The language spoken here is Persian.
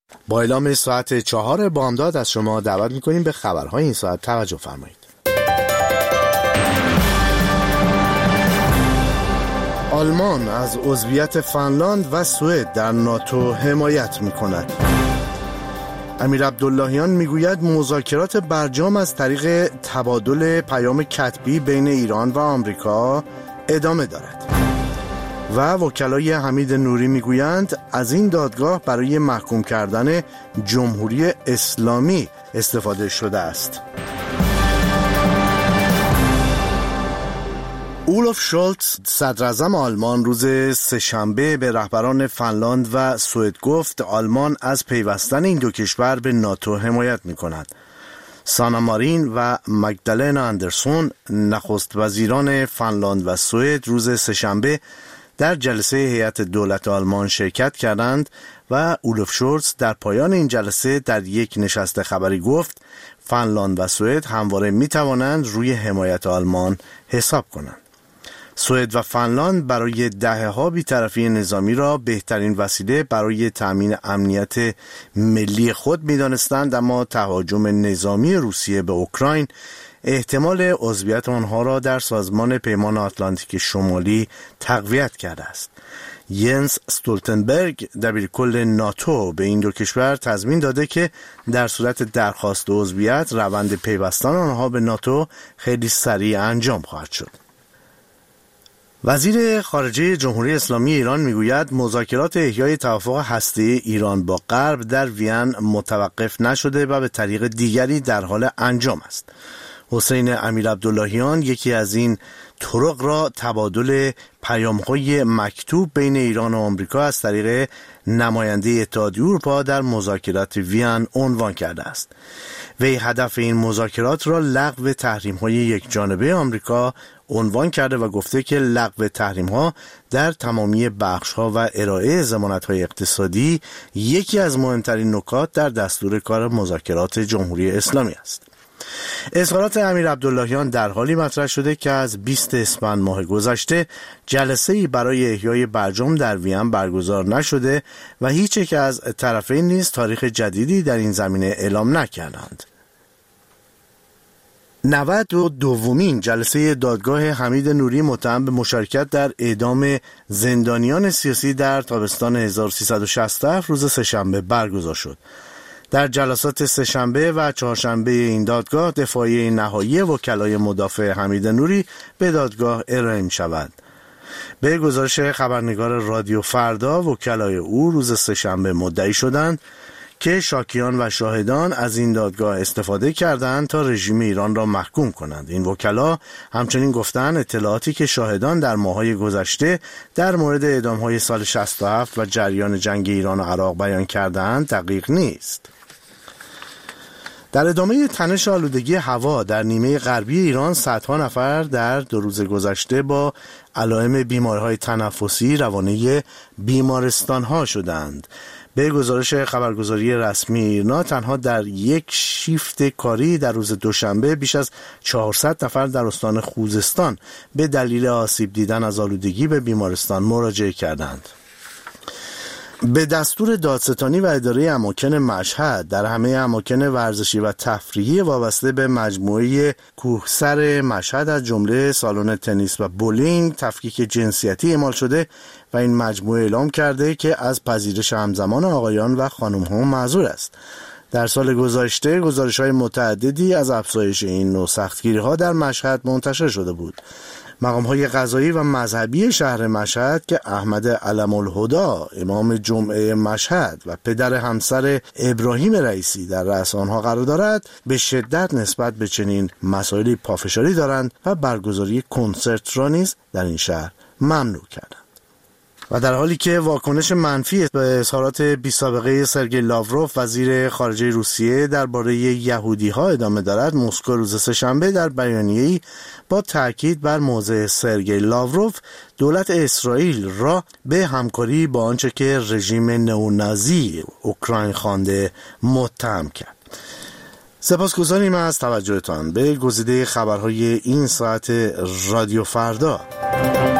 با اعلام ساعت 4 بامداد از شما دعوت میکنیم به خبرهای این ساعت توجه فرمایید. آلمان از عضویت فنلاند و سوئد در ناتو حمایت میکند. امیر عبداللهیان میگوید مذاکرات برجام از طریق تبادل پیام کتبی بین ایران و آمریکا ادامه دارد. و وکلای حمید نوری میگویند از این دادگاه برای محکوم کردن جمهوری اسلامی استفاده شده است. اولاف شولتز صدراعظم آلمان روز سه‌شنبه به رهبران فنلاند و سوئد گفت آلمان از پیوستن این دو کشور به ناتو حمایت می‌کند. سانا مارین و مگدالنا اندرسون نخست وزیران فنلاند و سوئد روز سه‌شنبه در جلسه هیئت دولت آلمان شرکت کردند و اولاف شولتز در پایان این جلسه در یک نشست خبری گفت فنلاند و سوئد همواره می‌توانند روی حمایت آلمان حساب کنند. سوئد و فنلاند برای دهه‌ها بی‌طرفی نظامی را بهترین وسیله برای تأمین امنیت ملی خود می‌دانستند، اما تهاجم نظامی روسیه به اوکراین احتمال عضویت آنها را در سازمان پیمان آتلانتیک شمالی تقویت کرده است. ینس استولتنبرگ دبیرکل ناتو به این دو کشور تضمین داده که در صورت درخواست عضویت روند پیوستن آنها به ناتو خیلی سریع انجام خواهد شد. وزیر خارجه جمهوری اسلامی ایران میگوید مذاکرات احیای توافق هسته‌ای ایران با غرب در وین متوقف نشده و به طریق دیگری در حال انجام است. حسین امیر عبداللهیان یکی از این طرق را تبادل پیام‌های مکتوب بین ایران و آمریکا از طریق نماینده اتحادیه اروپا در مذاکرات وین عنوان کرده است. وی هدف این مذاکرات را لغو تحریم‌های یکجانبه آمریکا عنوان کرده و گفته که لغو تحریم‌ها در تمامی بخش‌ها و ارائه ضمانت‌های اقتصادی یکی از مهمترین نکات در دستور کار مذاکرات جمهوری اسلامی است. اظهارات امیر عبداللهیان در حالی مطرح شده که از 20 اسفند ماه گذشته جلسه‌ای برای احیای برجام در وین برگزار نشده و هیچ یک از طرفین نیز تاریخ جدیدی در این زمینه اعلام نکردند. 92مین جلسه دادگاه حمید نوری متهم به مشارکت در اعدام زندانیان سیاسی در تابستان 1367 روز سه‌شنبه برگزار شد. در جلسات سه‌شنبه و چهارشنبه این دادگاه دفاعیه نهایی وکلای مدافع حمید نوری به دادگاه ارائه می شود. به گزارش خبرنگار رادیو فردا وکلای او روز سه‌شنبه مدعی شدند که شاکیان و شاهدان از این دادگاه استفاده کردند تا رژیم ایران را محکوم کنند. این وکلا همچنین گفتند اطلاعاتی که شاهدان در ماه‌های گذشته در مورد اعدام‌های سال 67 و جریان جنگ ایران و عراق بیان کردند دقیق نیست. در ادامه تنش آلودگی هوا در نیمه غربی ایران صدها نفر در 2 روز گذشته با علائم بیماری‌های تنفسی روانه بیمارستان‌ها شدند. به گزارش خبرگزاری رسمی ایرنا تنها در یک شیفت کاری در روز دوشنبه بیش از 400 نفر در استان خوزستان به دلیل آسیب دیدن از آلودگی به بیمارستان مراجعه کردند. به دستور دادستانی و اداره اماکن مشهد در همه اماکن ورزشی و تفریحی وابسته به مجموعه کوهسر مشهد از جمله سالن تنیس و بولینگ تفکیک جنسیتی اعمال شده و این مجموعه اعلام کرده که از پذیرش همزمان آقایان و خانم‌ها معذور است. در سال گذشته گزارش‌های متعددی از افزایش این نوع سختگیری‌ها در مشهد منتشر شده بود. مقام‌های قضایی و مذهبی شهر مشهد که احمد علم‌الهدی امام جمعه مشهد و پدر همسر ابراهیم رئیسی در رأس آنها قرار دارد به شدت نسبت به چنین مسائلی پافشاری دارند و برگزاری کنسرت را نیز در این شهر ممنوع کردند. و در حالی که واکنش منفی به اظهارات بی‌سابقه سرگئی لاوروف وزیر خارجه روسیه درباره یهودی‌ها ادامه دارد، مسکو روز سه‌شنبه در بیانیه‌ای با تاکید بر موضع سرگئی لاوروف دولت اسرائیل را به همکاری با آنچه که رژیم نئونازی اوکراین خوانده متهم کرد. سپاسگزاریم از توجهتان به گزیده خبرهای این ساعت رادیو فردا.